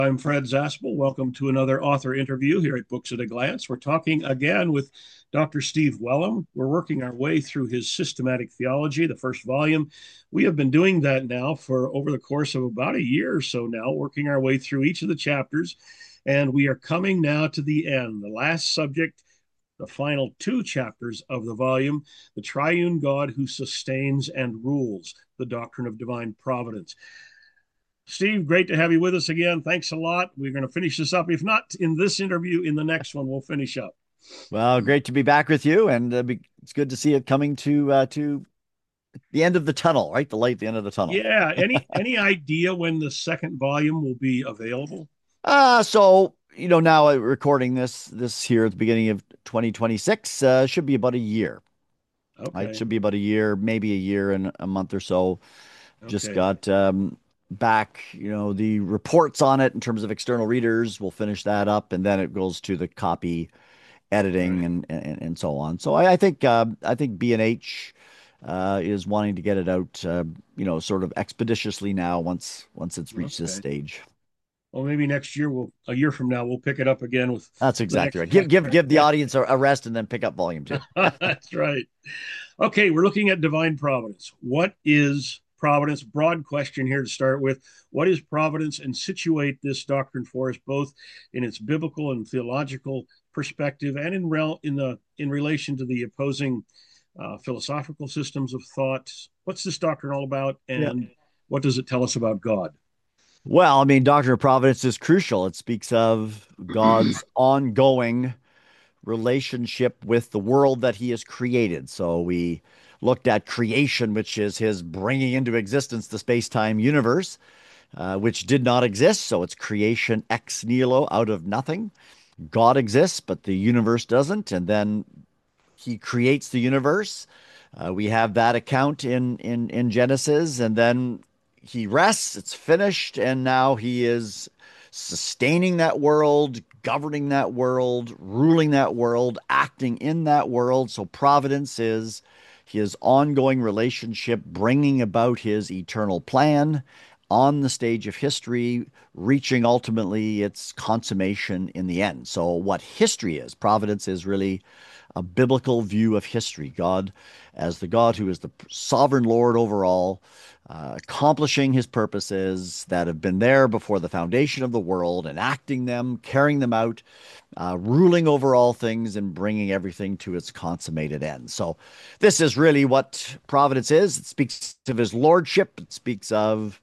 I'm Fred Zaspel. Welcome to another author interview here at Books at a Glance. We're talking again with Dr. Steve Wellum. We're working our way through his Systematic Theology, the first volume. We have been doing that now for over the course of about a year or so now, working our way through each of the chapters. And we are coming now to the end, the last subject, the final two chapters of the volume, the triune God who sustains and rules, the doctrine of divine providence. Steve, great to have you with us again. Thanks a lot. We're going to finish this up. If not in this interview, in the next one, we'll finish up. Well, great to be back with you, and it's good to see it coming to the end of the tunnel, right? The light at the end of the tunnel. Yeah. Any idea when the second volume will be available? So now recording this here at the beginning of 2026 should be about a year. Right, Okay. should be about a year, maybe a year and a month or so. Just Okay. got back, the reports on it in terms of external readers. We'll finish that up, and then it goes to the copy editing Right. and so on. So I think B&H is wanting to get it out, sort of expeditiously now once it's reached this Okay. stage. Well, maybe next year a year from now, we'll pick it up again with That's the exactly next right. Give the chapter. audience a rest and then pick up volume two. That's right. Okay, we're looking at divine providence. What is providence? Broad question here to start with. What is providence? And situate this doctrine for us both in its biblical and theological perspective, and in relation to the opposing philosophical systems of thought. What's this doctrine all about, Yeah. and what does it tell us about God? Well, I mean, doctrine of providence is crucial. It speaks of God's ongoing relationship with the world that he has created. So we looked at creation, which is his bringing into existence the space-time universe, which did not exist. So it's creation ex nihilo, out of nothing. God exists, but the universe doesn't. And then he creates the universe. We have that account in Genesis, and then he rests. It's finished, and now he is sustaining that world, governing that world, ruling that world, acting in that world. So providence is his ongoing relationship, bringing about his eternal plan on the stage of history, reaching ultimately its consummation in the end. So, what history is, providence is really a biblical view of history. God as the God who is the sovereign Lord over all, accomplishing his purposes that have been there before the foundation of the world, enacting them, carrying them out, ruling over all things, and bringing everything to its consummated end. So, this is really what providence is. It speaks of his lordship, it speaks of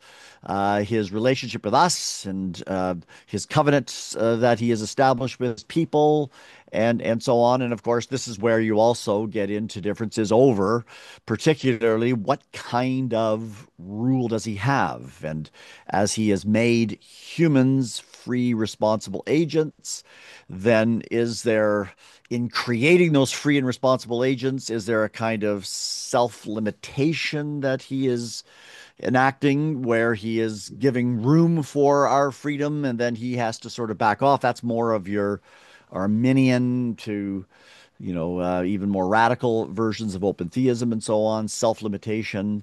his relationship with us and his covenants that he has established with his people and so on. And of course, this is where you also get into differences over, particularly what kind of rule does he have? And as he has made humans free, responsible agents, then is there, in creating those free and responsible agents, is there a kind of self-limitation that he is enacting where he is giving room for our freedom and then he has to sort of back off? That's more of your Arminian to, even more radical versions of open theism and so on, self-limitation,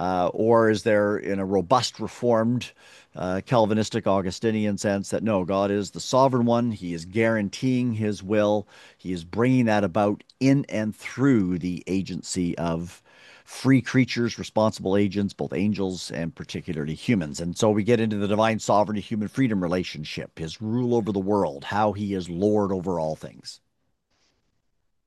or is there in a robust reformed Calvinistic Augustinian sense that no, God is the sovereign one. He is guaranteeing his will. He is bringing that about in and through the agency of free creatures, responsible agents, both angels and particularly humans. And so we get into the divine sovereignty, human freedom relationship, his rule over the world, how he is Lord over all things.